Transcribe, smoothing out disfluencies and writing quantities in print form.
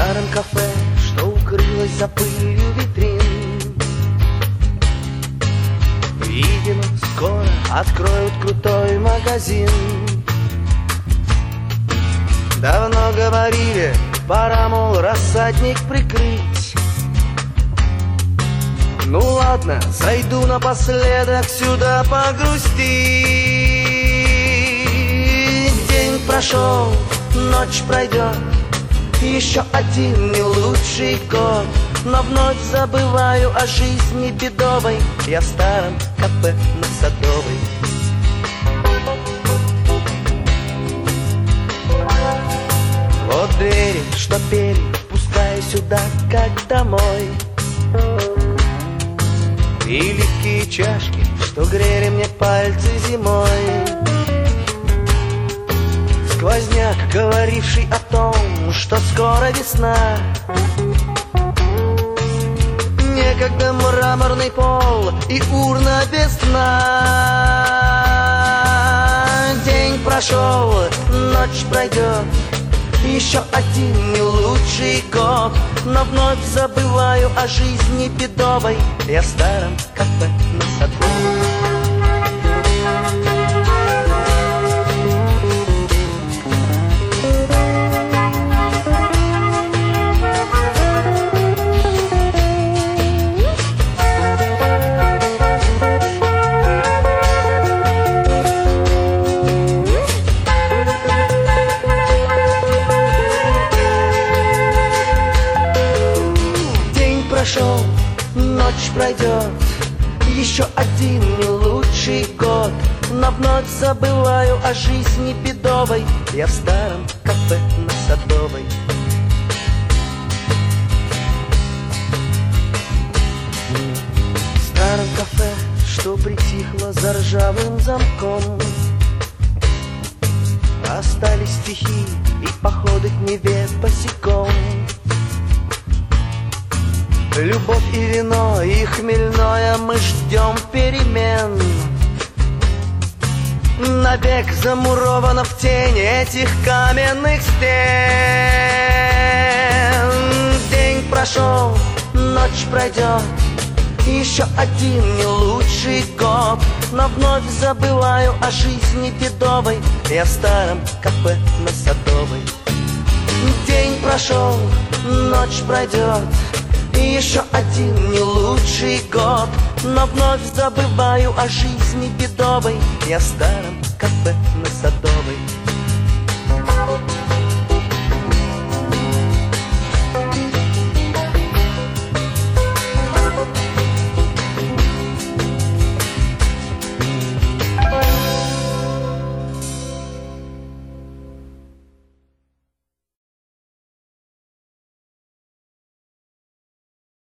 старом кафе, что укрылось за пылью витрин. Видимо, скоро откроют крутой магазин. Давно говорили, пора, мол, рассадник прикрыть. Ну ладно, зайду напоследок сюда погрустить. День прошел, ночь пройдет, еще один не лучший год. Но вновь забываю о жизни бедовой. Я в старом кафе на Садовой. Вот двери, что пели, пускай сюда, как домой. И легкие чашки, что грели мне пальцы зимой. Сквозняк, говоривший о том, что скоро весна. Некогда мраморный пол и урна без дна. День прошел, ночь пройдет, еще один не лучший год. Но вновь забываю о жизни бедовой. Я в старом кафе на Садовой. Прошел, ночь пройдет, еще один не лучший год. Но вновь забываю о жизни бедовой. Я в старом кафе на Садовой. В старом кафе, что притихло за ржавым замком, остались стихи и походы к Неве босиком. Любовь и вино, и хмельное, мы ждем перемен. Навек замуровано в тени этих каменных стен. День прошел, ночь пройдет, еще один не лучший год. Но вновь забываю о жизни бедовой. Я в старом кафе на Садовой. День прошел, ночь пройдет, еще один не лучший год. Но вновь забываю о жизни бедовой. Я в старом кафе на Садовой.